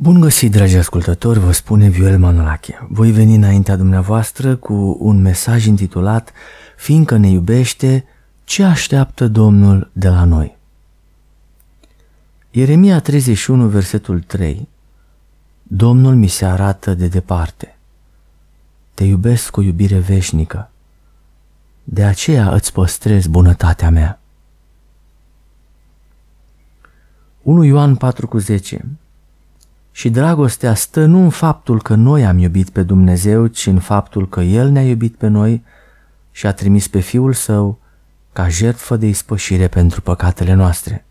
Bun găsit, dragi ascultători, vă spune Viorel Manolache. Voi veni înaintea dumneavoastră cu un mesaj intitulat Fiindcă ne iubește, ce așteaptă Domnul de la noi? Ieremia 31, versetul 3. Domnul mi se arată de departe. Te iubesc cu iubire veșnică. De aceea îți păstrez bunătatea mea. 1 Ioan 4,10. Și dragostea stă nu în faptul că noi am iubit pe Dumnezeu, ci în faptul că El ne-a iubit pe noi și a trimis pe Fiul Său ca jertfă de ispășire pentru păcatele noastre.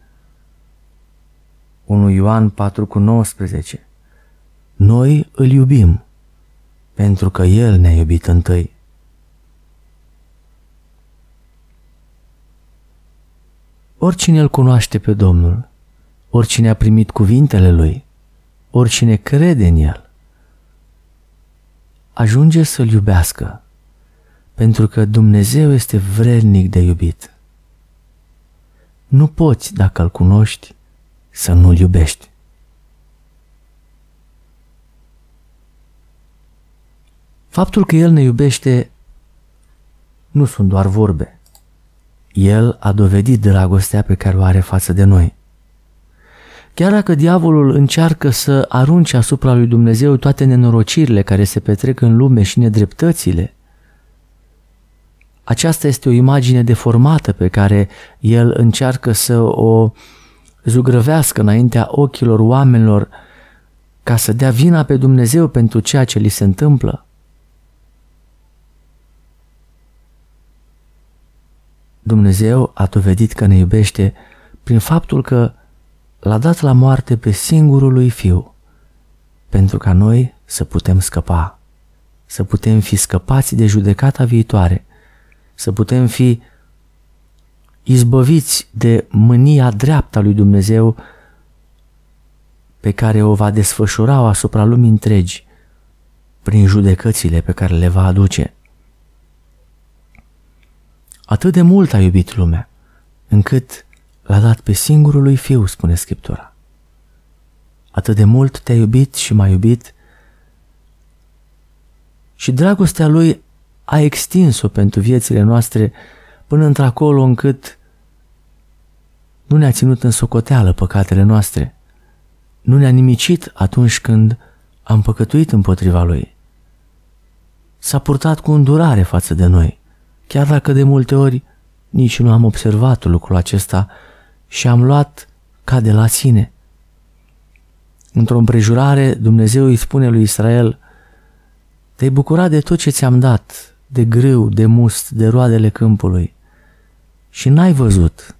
1 Ioan 4,19. Noi îl iubim pentru că El ne-a iubit întâi. Oricine îl cunoaște pe Domnul, oricine a primit cuvintele Lui, oricine crede în El, ajunge să-L iubească, pentru că Dumnezeu este vrednic de iubit. Nu poți, dacă Îl cunoști, să nu-L iubești. Faptul că El ne iubește nu sunt doar vorbe. El a dovedit dragostea pe care o are față de noi. Chiar dacă diavolul încearcă să arunce asupra lui Dumnezeu toate nenorocirile care se petrec în lume și nedreptățile, aceasta este o imagine deformată pe care el încearcă să o zugrăvească înaintea ochilor oamenilor ca să dea vina pe Dumnezeu pentru ceea ce li se întâmplă. Dumnezeu a dovedit că ne iubește prin faptul că L-a dat la moarte pe singurul lui Fiu, pentru ca noi să putem scăpa, să putem fi scăpați de judecata viitoare, să putem fi izbăviți de mânia dreaptă a lui Dumnezeu pe care o va desfășura asupra lumii întregi prin judecățile pe care le va aduce. Atât de mult a iubit lumea, încât L-a dat pe singurul lui Fiu, spune Scriptura. Atât de mult te-a iubit și m-a iubit și dragostea Lui a extins-o pentru viețile noastre până într-acolo încât nu ne-a ținut în socoteală păcatele noastre, nu ne-a nimicit atunci când am păcătuit împotriva Lui. S-a purtat cu îndurare față de noi, chiar dacă de multe ori nici nu am observat lucrul acesta și am luat ca de la sine. Într-o împrejurare, Dumnezeu îi spune lui Israel: te-ai bucurat de tot ce ți-am dat, de grâu, de must, de roadele câmpului, și n-ai văzut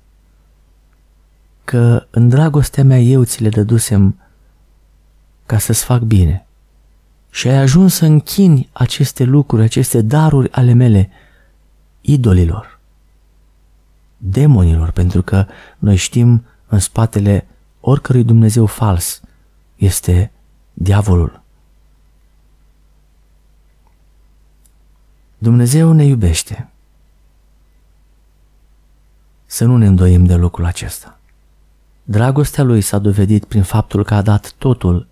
că în dragostea mea eu ți le dădusem ca să-ți fac bine. Și ai ajuns să închini aceste lucruri, aceste daruri ale mele, idolilor, demonilor, pentru că noi știm în spatele oricărui Dumnezeu fals este diavolul. Dumnezeu ne iubește. Să nu ne îndoim de lucrul acesta. Dragostea Lui s-a dovedit prin faptul că a dat totul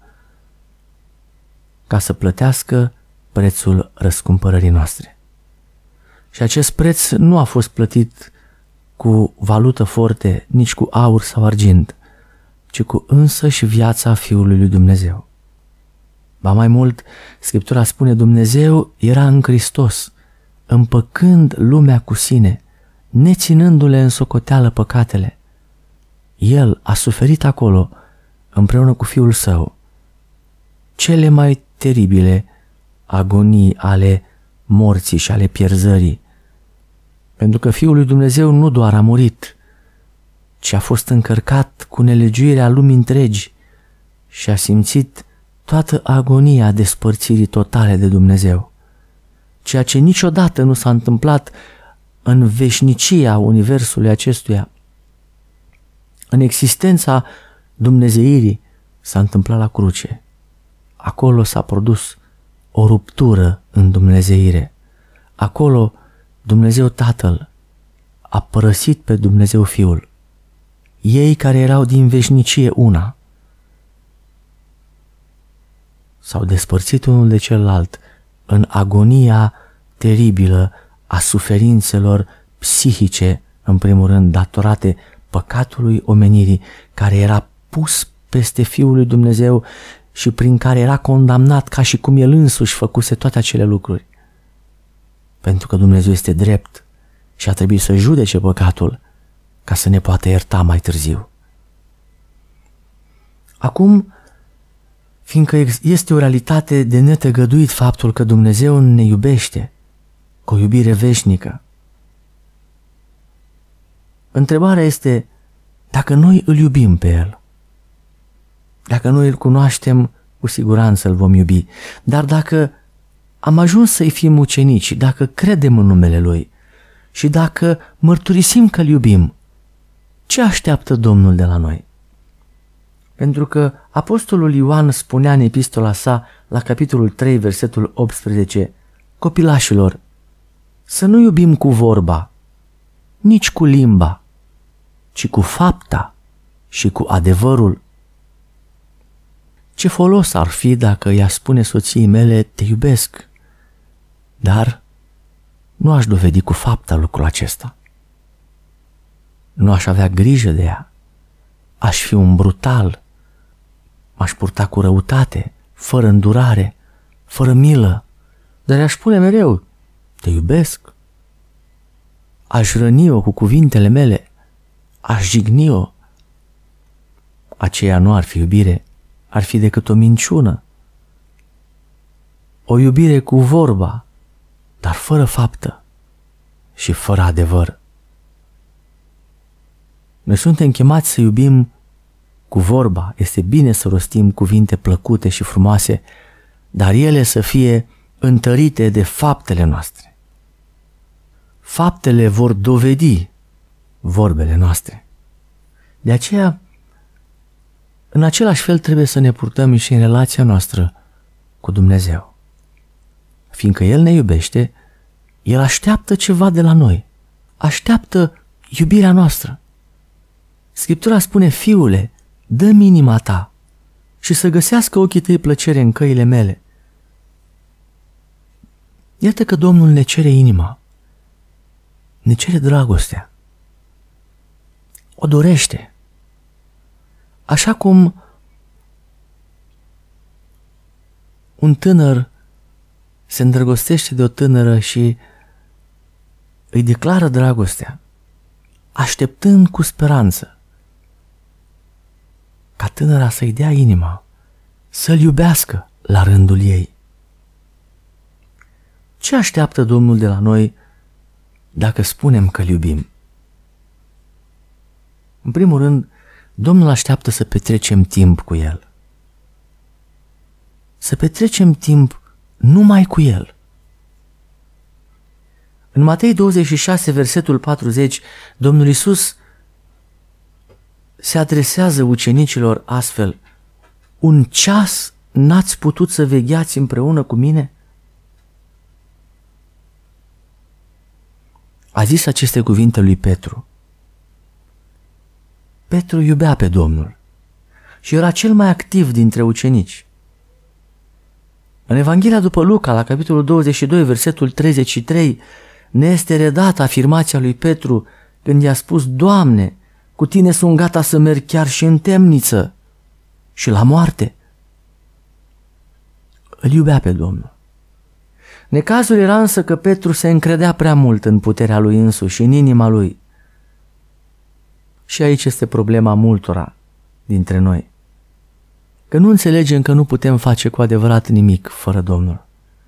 ca să plătească prețul răscumpărării noastre. Și acest preț nu a fost plătit cu valută forte, nici cu aur sau argint, ci cu însăși viața Fiului lui Dumnezeu. Ba mai mult, Scriptura spune: Dumnezeu era în Hristos, împăcând lumea cu sine, neținându-le în socoteală păcatele. El a suferit acolo, împreună cu Fiul Său, cele mai teribile agonii ale morții și ale pierzării, pentru că Fiul lui Dumnezeu nu doar a murit, ci a fost încărcat cu nelegiuirea lumii întregi și a simțit toată agonia despărțirii totale de Dumnezeu, ceea ce niciodată nu s-a întâmplat în veșnicia universului acestuia. În existența dumnezeirii s-a întâmplat la cruce. Acolo s-a produs o ruptură în dumnezeire. Acolo Dumnezeu Tatăl a părăsit pe Dumnezeu Fiul. Ei care erau din veșnicie una s-au despărțit unul de celălalt în agonia teribilă a suferințelor psihice, în primul rând datorate păcatului omenirii, care era pus peste Fiul lui Dumnezeu și prin care era condamnat ca și cum el însuși făcuse toate acele lucruri. Pentru că Dumnezeu este drept și a trebuit să judece păcatul ca să ne poată ierta mai târziu. Acum, fiindcă este o realitate de netăgăduit faptul că Dumnezeu ne iubește cu o iubire veșnică, întrebarea este dacă noi îl iubim pe El. Dacă noi îl cunoaștem, cu siguranță îl vom iubi. Dar dacă am ajuns să-i fim ucenici, dacă credem în numele Lui și dacă mărturisim că îl iubim, ce așteaptă Domnul de la noi? Pentru că Apostolul Ioan spunea în epistola sa, la capitolul 3, versetul 18, copilașilor, să nu iubim cu vorba, nici cu limba, ci cu fapta și cu adevărul. Ce folos ar fi dacă i-a spune soției mele, te iubesc, dar nu aș dovedi cu fapta lucrul acesta. Nu aș avea grijă de ea, aș fi un brutal, m-aș purta cu răutate, fără îndurare, fără milă, dar i-aș spune mereu, te iubesc. Aș răni-o cu cuvintele mele, aș jigni-o. Aceea nu ar fi iubire, ar fi decât o minciună. O iubire cu vorba, dar fără faptă și fără adevăr. Noi suntem chemați să iubim cu vorba. Este bine să rostim cuvinte plăcute și frumoase, dar ele să fie întărite de faptele noastre. Faptele vor dovedi vorbele noastre. De aceea, în același fel trebuie să ne purtăm și în relația noastră cu Dumnezeu. Fiindcă El ne iubește, El așteaptă ceva de la noi. Așteaptă iubirea noastră. Scriptura spune, Fiule, dă-mi inima ta și să găsească ochii tăi plăcere în căile mele. Iată că Domnul ne cere inima, ne cere dragostea, o dorește. Așa cum un tânăr se îndrăgostește de o tânără și îi declară dragostea, așteptând cu speranță ca tânăra să-i dea inima, să-l iubească la rândul ei. Ce așteaptă Domnul de la noi dacă spunem că-l iubim? În primul rând, Domnul așteaptă să petrecem timp cu El. Să petrecem timp numai cu El. În Matei 26, versetul 40, Domnul Iisus se adresează ucenicilor astfel, un ceas n-ați putut să vegheați împreună cu mine? A zis aceste cuvinte lui Petru. Petru iubea pe Domnul și era cel mai activ dintre ucenici. În Evanghelia după Luca, la capitolul 22, versetul 33, ne este redată afirmația lui Petru când i-a spus, Doamne, cu tine sunt gata să merg chiar și în temniță și la moarte. Îl iubea pe Domnul. Necazul era însă că Petru se încredea prea mult în puterea lui însuși și în inima lui. Și aici este problema multora dintre noi. Că nu înțelegem că nu putem face cu adevărat nimic fără Domnul.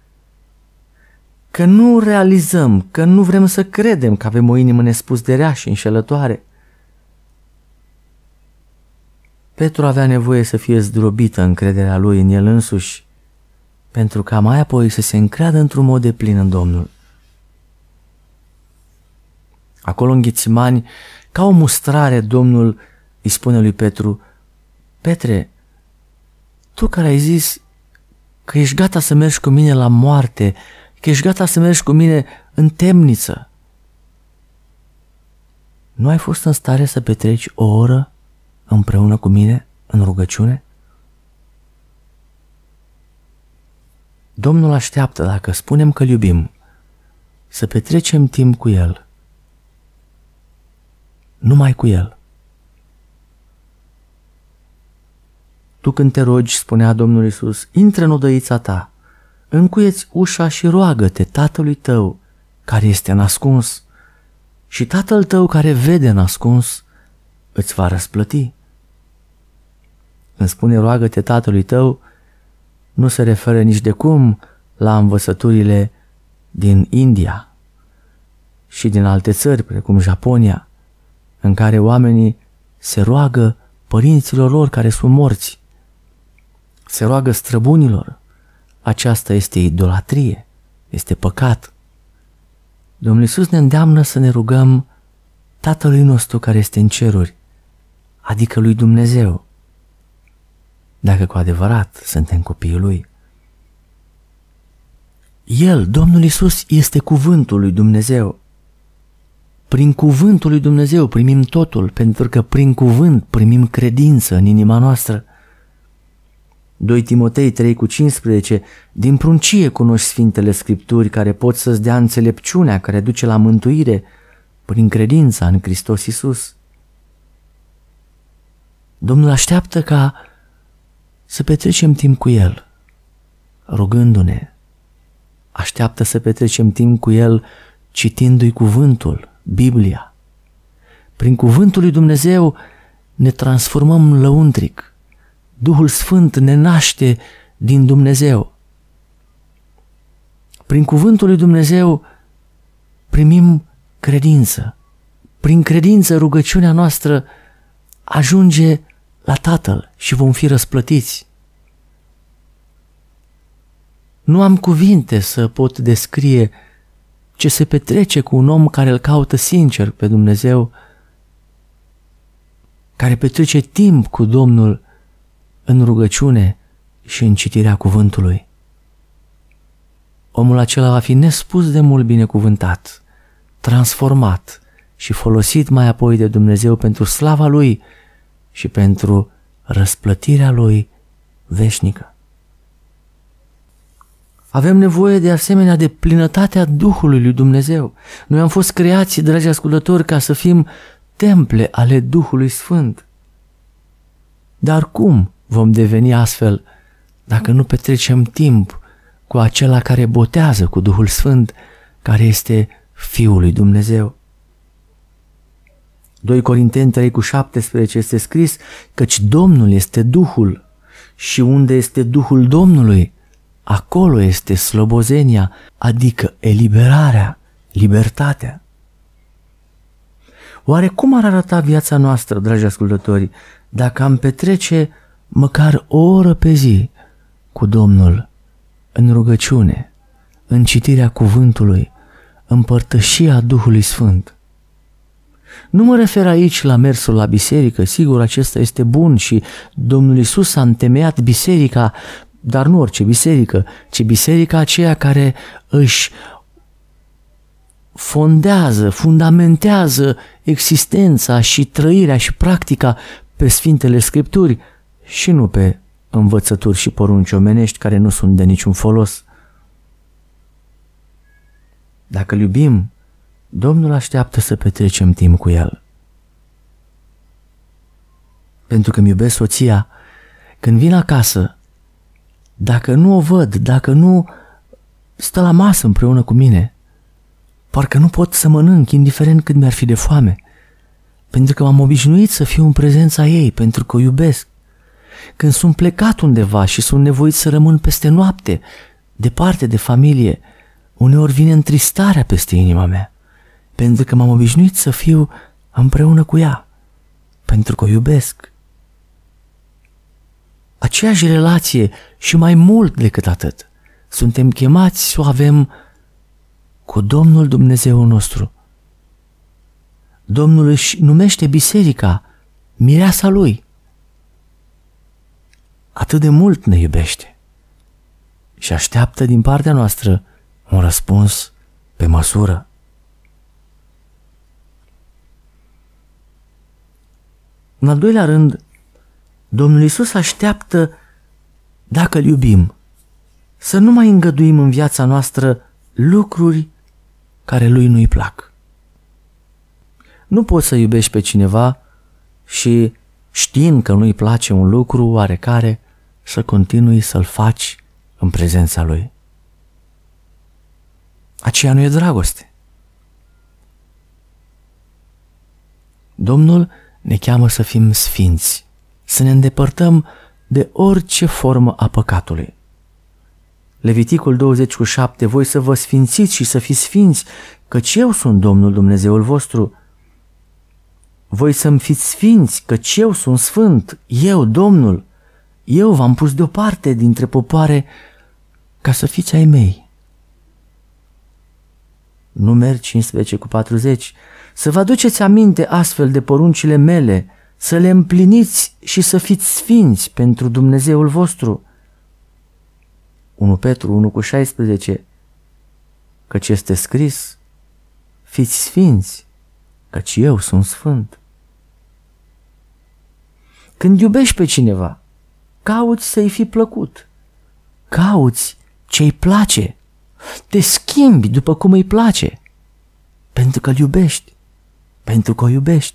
Că nu realizăm, că nu vrem să credem că avem o inimă nespus de rea și înșelătoare. Petru avea nevoie să fie zdrobită încrederea lui în el însuși, pentru ca mai apoi să se încreadă într-un mod deplin în Domnul. Acolo în Ghețimani, ca o mustrare, Domnul îi spune lui Petru, Petre, tu care ai zis că ești gata să mergi cu mine la moarte, că ești gata să mergi cu mine în temniță, nu ai fost în stare să petreci o oră împreună cu mine în rugăciune? Domnul așteaptă, dacă spunem că îl iubim, să petrecem timp cu El, numai cu El. Tu când te rogi, spunea Domnul Iisus, intră în odăița ta, încuieți ușa și roagă-te Tatălui tău care este nascuns și Tatăl tău care vede nascuns îți va răsplăti. Când spune roagă-te Tatălui tău, nu se referă nici de cum la învățăturile din India și din alte țări, precum Japonia, în care oamenii se roagă părinților lor care sunt morți, se roagă străbunilor. Aceasta este idolatrie, este păcat. Domnul Iisus ne îndeamnă să ne rugăm Tatălui nostru care este în ceruri, adică lui Dumnezeu, dacă cu adevărat suntem copiii Lui. El, Domnul Iisus, este cuvântul lui Dumnezeu. Prin cuvântul lui Dumnezeu primim totul, pentru că prin cuvânt primim credință în inima noastră. 2 Timotei 3,15 din pruncie cunoști Sfintele Scripturi care pot să-ți dea înțelepciunea care duce la mântuire prin credința în Hristos Iisus. Domnul așteaptă ca să petrecem timp cu El, rugându-ne. Așteaptă să petrecem timp cu El citindu-i cuvântul, Biblia. Prin cuvântul lui Dumnezeu ne transformăm lăuntric. Duhul Sfânt ne naște din Dumnezeu. Prin cuvântul lui Dumnezeu primim credință. Prin credință rugăciunea noastră ajunge la Tatăl și vom fi răsplătiți. Nu am cuvinte să pot descrie ce se petrece cu un om care îl caută sincer pe Dumnezeu, care petrece timp cu Domnul în rugăciune și în citirea cuvântului. Omul acela va fi nespus de mult binecuvântat, transformat și folosit mai apoi de Dumnezeu pentru slava Lui și pentru răsplătirea Lui veșnică. Avem nevoie de asemenea de plinătatea Duhului lui Dumnezeu. Noi am fost creați, dragi ascultători, ca să fim temple ale Duhului Sfânt. Dar cum vom deveni astfel dacă nu petrecem timp cu acela care botează cu Duhul Sfânt, care este Fiul lui Dumnezeu? 2 Corinteni 3,17 este scris, căci Domnul este Duhul și unde este Duhul Domnului, acolo este slobozenia, adică eliberarea, libertatea. Oare cum ar arăta viața noastră, dragi ascultători, dacă am petrece măcar o oră pe zi cu Domnul în rugăciune, în citirea cuvântului, în părtășia Duhului Sfânt? Nu mă refer aici la mersul la biserică, sigur acesta este bun și Domnul Iisus a întemeiat biserica, dar nu orice biserică, ci biserica aceea care își fundamentează existența și trăirea și practica pe Sfintele Scripturi și nu pe învățături și porunci omenești care nu sunt de niciun folos. Dacă îl iubim, Domnul așteaptă să petrecem timp cu El. Pentru că îmi iubesc soția, când vin acasă, dacă nu o văd, dacă nu stă la masă împreună cu mine, parcă nu pot să mănânc, indiferent cât mi-ar fi de foame, pentru că m-am obișnuit să fiu în prezența ei, pentru că o iubesc. Când sunt plecat undeva și sunt nevoit să rămân peste noapte, departe de familie, uneori vine întristarea peste inima mea, pentru că m-am obișnuit să fiu împreună cu ea, pentru că o iubesc. Aceeași relație și mai mult decât atât, suntem chemați să o avem cu Domnul Dumnezeu nostru. Domnul își numește biserica mireasa Lui. Atât de mult ne iubește și așteaptă din partea noastră un răspuns pe măsură. În al doilea rând, Domnul Iisus așteaptă, dacă îl iubim, să nu mai îngăduim în viața noastră lucruri care lui nu-i plac. Nu poți să iubești pe cineva și, știind că nu-i place un lucru oarecare, să continui să-l faci în prezența lui. Aceea nu e dragoste. Domnul ne cheamă să fim sfinți, să ne îndepărtăm de orice formă a păcatului. Leviticul 20:7, voi să vă sfințiți și să fiți sfinți, căci eu sunt Domnul Dumnezeul vostru. Voi să-mi fiți sfinți, căci eu sunt sfânt, eu, Domnul. Eu v-am pus deoparte dintre popoare ca să fiți ai mei. Numeri 15:40, să vă aduceți aminte astfel de poruncile mele, să le împliniți și să fiți sfinți pentru Dumnezeul vostru. 1 Petru 1:16, căci este scris, fiți sfinți, căci eu sunt sfânt. Când iubești pe cineva, cauți să-i fi plăcut, cauți ce-i place, te schimbi după cum îi place, pentru că-l iubești, pentru că o iubești.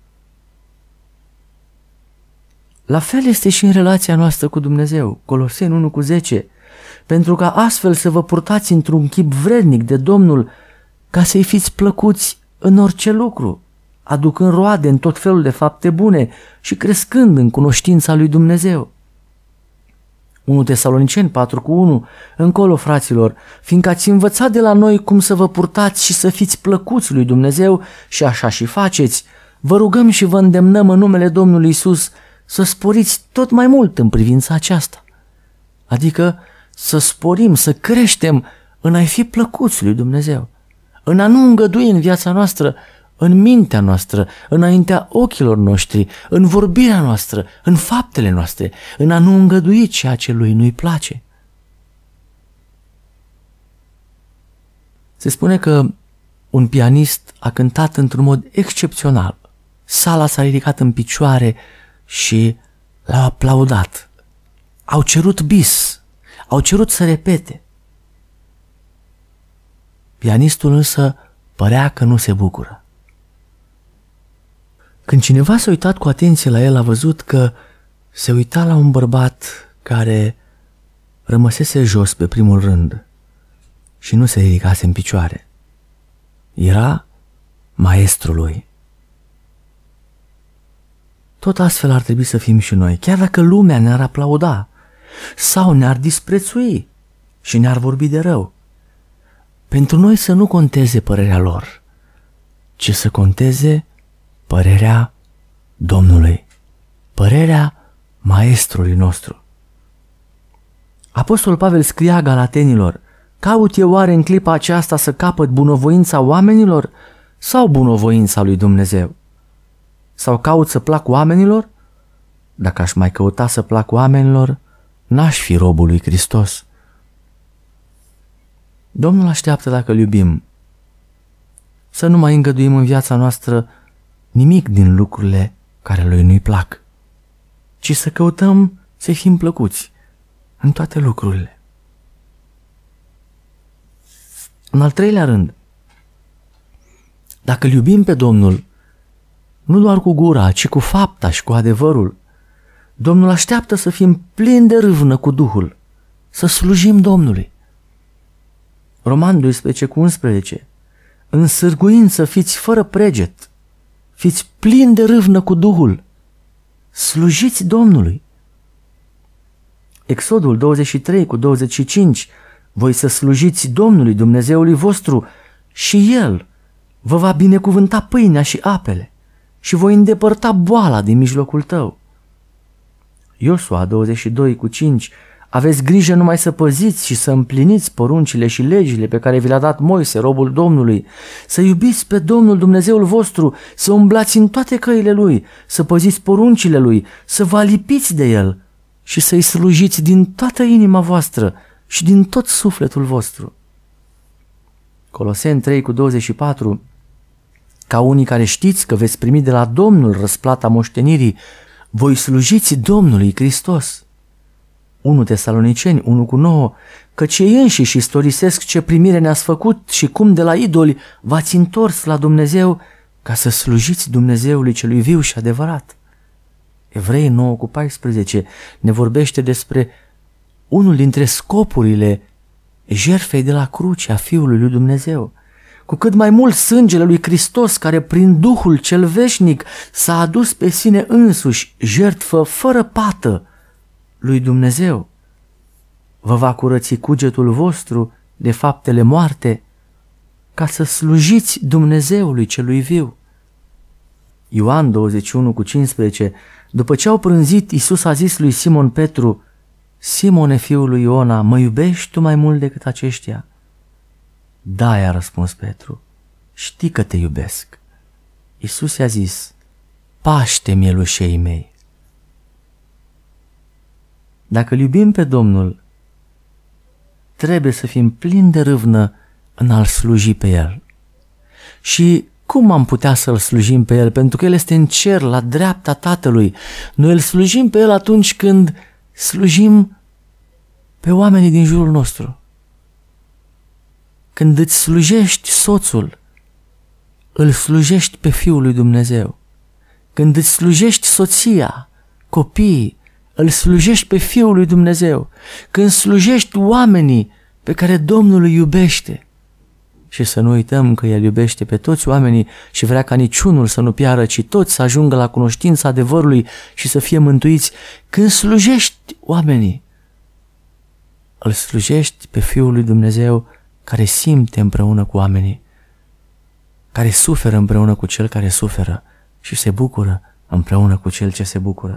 La fel este și în relația noastră cu Dumnezeu, Coloseni 1:10, pentru ca astfel să vă purtați într-un chip vrednic de Domnul, ca să-i fiți plăcuți în orice lucru, aducând roade în tot felul de fapte bune și crescând în cunoștința lui Dumnezeu. 1 Tesaloniceni 4:1, încolo, fraților, fiindcă ați învățat de la noi cum să vă purtați și să fiți plăcuți lui Dumnezeu și așa și faceți, vă rugăm și vă îndemnăm în numele Domnului Iisus să sporiți tot mai mult în privința aceasta. Adică să sporim, să creștem în a-i fi plăcuți lui Dumnezeu, în a nu îngădui în viața noastră, în mintea noastră, înaintea ochilor noștri, în vorbirea noastră, în faptele noastre, în a nu îngădui ceea ce lui nu-i place. Se spune că un pianist a cântat într-un mod excepțional. Sala s-a ridicat în picioare și l-au aplaudat. Au cerut bis, au cerut să repete. Pianistul însă părea că nu se bucură. Când cineva s-a uitat cu atenție la el, a văzut că se uita la un bărbat care rămăsese jos pe primul rând și nu se ridicase în picioare. Era maestrul lui. Tot astfel ar trebui să fim și noi, chiar dacă lumea ne-ar aplauda sau ne-ar disprețui și ne-ar vorbi de rău. Pentru noi să nu conteze părerea lor, ci să conteze părerea Domnului, părerea maestrului nostru. Apostolul Pavel scria Galatenilor, caut eu oare în clipa aceasta să capăt bunăvoința oamenilor sau bunăvoința lui Dumnezeu? Sau caut să plac oamenilor? Dacă aș mai căuta să plac oamenilor, n-aș fi robul lui Hristos. Domnul așteaptă, dacă îl iubim, să nu mai îngăduim în viața noastră nimic din lucrurile care lui nu-i plac, ci să căutăm să-i fim plăcuți în toate lucrurile. În al treilea rând, dacă îl iubim pe Domnul, nu doar cu gura, ci cu fapta și cu adevărul, Domnul așteaptă să fim plini de râvnă cu Duhul, să slujim Domnului. Roman 12:11, însârguind să fiți fără preget, fiți plini de râvnă cu Duhul, slujiți Domnului. Exodul 23:25, voi să slujiți Domnului Dumnezeului vostru și El vă va binecuvânta pâinea și apele și voi îndepărta boala din mijlocul tău. Iosua 22:5, aveți grijă numai să păziți și să împliniți poruncile și legile pe care vi le-a dat Moise, robul Domnului, să iubiți pe Domnul Dumnezeul vostru, să umblați în toate căile Lui, să păziți poruncile Lui, să vă alipiți de El și să-i slujiți din toată inima voastră și din tot sufletul vostru. Coloseni 3:24, ca unii care știți că veți primi de la Domnul răsplata moștenirii, voi slujiți Domnului Hristos. 1 Tesaloniceni 1:9, căci ei înșiși istorisesc ce primire ne-ați făcut și cum de la idoli v-ați întors la Dumnezeu ca să slujiți Dumnezeului celui viu și adevărat. Evrei 9:14 ne vorbește despre unul dintre scopurile jertfei de la cruce a Fiului lui Dumnezeu. Cu cât mai mult sângele lui Hristos, care prin Duhul cel veșnic s-a adus pe sine însuși jertfă fără pată lui Dumnezeu, vă va curăți cugetul vostru de faptele moarte, ca să slujiți Dumnezeului celui viu. Ioan 21:15, după ce au prânzit, Iisus a zis lui Simon Petru, Simone, fiul lui Iona, mă iubești tu mai mult decât aceștia? Da, i-a răspuns Petru, știi că te iubesc. Iisus i-a zis, paște mielușei mei. Dacă îl iubim pe Domnul, trebuie să fim plini de râvnă în a-L sluji pe El. Și cum am putea să-L slujim pe El? Pentru că El este în cer, la dreapta Tatălui. Noi îl slujim pe El atunci când slujim pe oamenii din jurul nostru. Când îți slujești soțul, îl slujești pe Fiul lui Dumnezeu. Când îți slujești soția, copiii, îl slujești pe Fiul lui Dumnezeu. Când slujești oamenii pe care Domnul îi iubește. Și să nu uităm că El iubește pe toți oamenii și vrea ca niciunul să nu piară, ci toți să ajungă la cunoștința adevărului și să fie mântuiți. Când slujești oamenii, îl slujești pe Fiul lui Dumnezeu care simte împreună cu oamenii, care suferă împreună cu cel care suferă și se bucură împreună cu cel ce se bucură.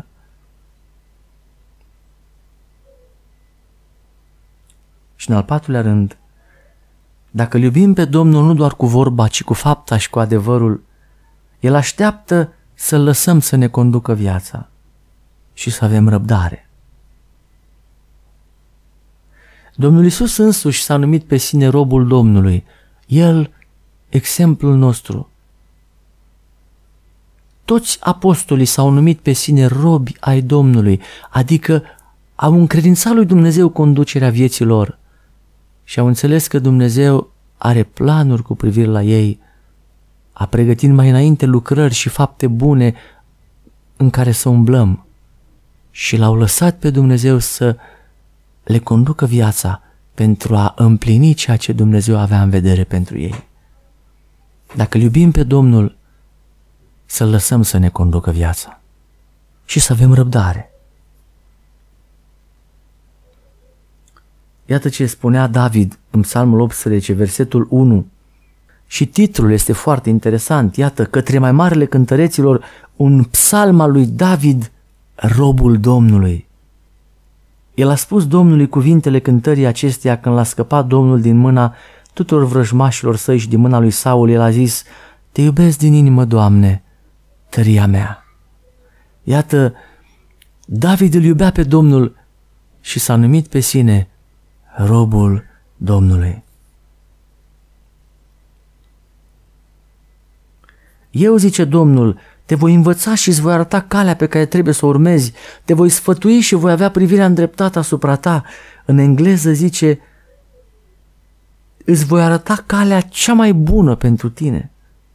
Și în al patrulea rând, dacă îl iubim pe Domnul nu doar cu vorba, ci cu fapta și cu adevărul, El așteaptă să-L lăsăm să ne conducă viața și să avem răbdare. Domnul Iisus însuși s-a numit pe sine robul Domnului, El, exemplul nostru. Toți apostolii s-au numit pe sine robi ai Domnului, adică au încredințat lui Dumnezeu conducerea vieții lor și au înțeles că Dumnezeu are planuri cu privire la ei, a pregătit mai înainte lucrări și fapte bune în care să umblăm și l-au lăsat pe Dumnezeu să le conducă viața pentru a împlini ceea ce Dumnezeu avea în vedere pentru ei. Dacă îl iubim pe Domnul, să-L lăsăm să ne conducă viața și să avem răbdare. Iată ce spunea David în Psalmul 18, versetul 1. Și titlul este foarte interesant. Iată, către mai marele cântăreților, un psalm al lui David, robul Domnului. El a spus Domnului cuvintele cântării acesteia când l-a scăpat Domnul din mâna tuturor vrăjmașilor săi și din mâna lui Saul. El a zis, te iubesc din inimă, Doamne, tăria mea. Iată, David îl iubea pe Domnul și s-a numit pe sine robul Domnului. Eu, zice Domnul, te voi învăța și îți voi arăta calea pe care trebuie să o urmezi, te voi sfătui și voi avea privirea îndreptată asupra ta. În engleză zice, îți voi arăta calea cea mai bună pentru tine.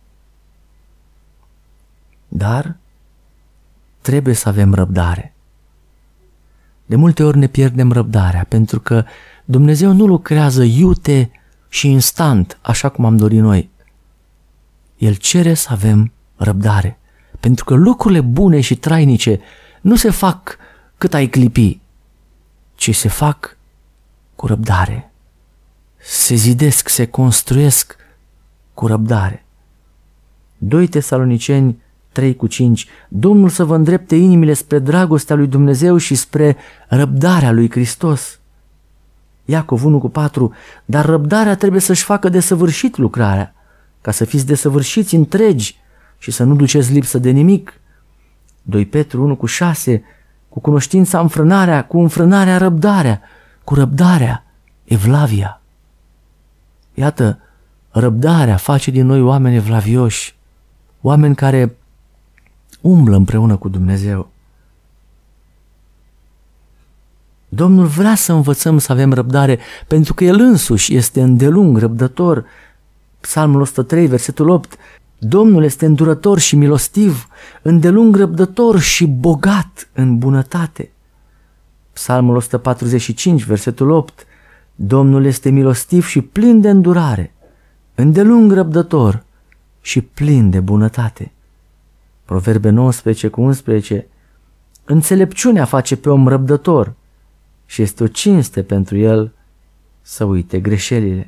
Dar trebuie să avem răbdare. De multe ori ne pierdem răbdarea, pentru că Dumnezeu nu lucrează iute și instant, așa cum am dorit noi. El cere să avem răbdare, pentru că lucrurile bune și trainice nu se fac cât ai clipi, ci se fac cu răbdare. Se zidesc, se construiesc cu răbdare. 2 Tesaloniceni 3:5. Domnul să vă îndrepte inimile spre dragostea lui Dumnezeu și spre răbdarea lui Hristos. Iacov 1:4. Dar răbdarea trebuie să-și facă desăvârșit lucrarea, ca să fiți desăvârșiți întregi și să nu duceți lipsă de nimic. 2 Petru 1:6. Cu cunoștința înfrânarea, cu înfrânarea răbdarea, cu răbdarea evlavia. Iată, răbdarea face din noi oameni evlavioși, oameni care umblă împreună cu Dumnezeu. Domnul vrea să învățăm să avem răbdare, pentru că El însuși este îndelung răbdător. Psalmul 103, versetul 8, Domnul este îndurător și milostiv, îndelung răbdător și bogat în bunătate. Psalmul 145, versetul 8, Domnul este milostiv și plin de îndurare, îndelung răbdător și plin de bunătate. Proverbe 19 cu 11, înțelepciunea face pe om răbdător și este o cinste pentru el să uite greșelile.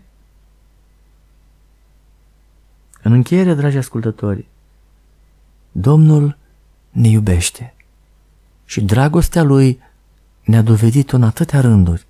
În încheiere, dragi ascultători, Domnul ne iubește și dragostea Lui ne-a dovedit-o în atâtea rânduri,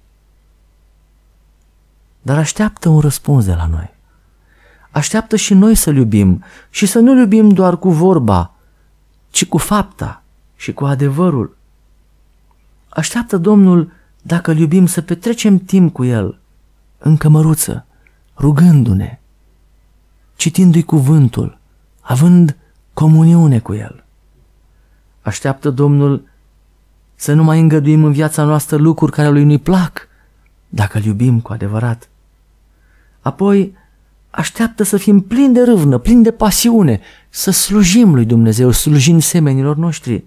dar așteaptă un răspuns de la noi. Așteaptă și noi să-L iubim și să nu-L iubim doar cu vorba, ci cu fapta și cu adevărul. Așteaptă Domnul, dacă Îl iubim, să petrecem timp cu El, în cămăruță, rugându-ne, citindu-i cuvântul, având comuniune cu El. Așteaptă Domnul să nu mai îngăduim în viața noastră lucruri care Lui nu-i plac, dacă Îl iubim cu adevărat. Apoi așteaptă să fim plini de râvnă, plini de pasiune, să slujim lui Dumnezeu, slujind semenilor noștri.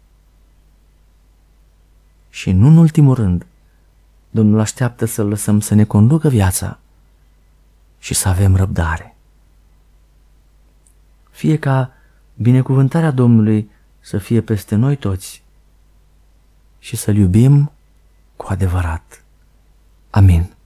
Și nu în ultimul rând, Domnul așteaptă să-L lăsăm să ne conducă viața și să avem răbdare. Fie ca binecuvântarea Domnului să fie peste noi toți și să-L iubim cu adevărat. Amin.